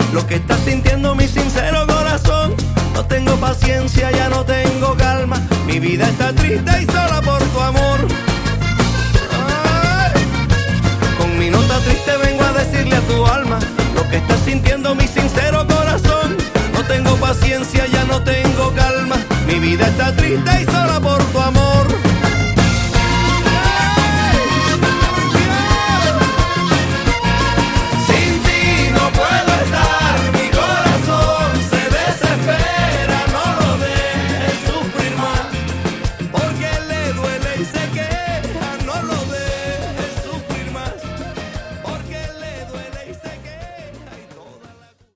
lo que está sintiendo mi sincero corazón. No tengo paciencia, ya no tengo calma. Mi vida está triste y sola por tu amor. Ay. Con mi nota triste vengo a decirle a tu alma lo que está sintiendo mi sincero corazón. No tengo paciencia, ya no tengo calma. Mi vida está triste y sola por tu amor.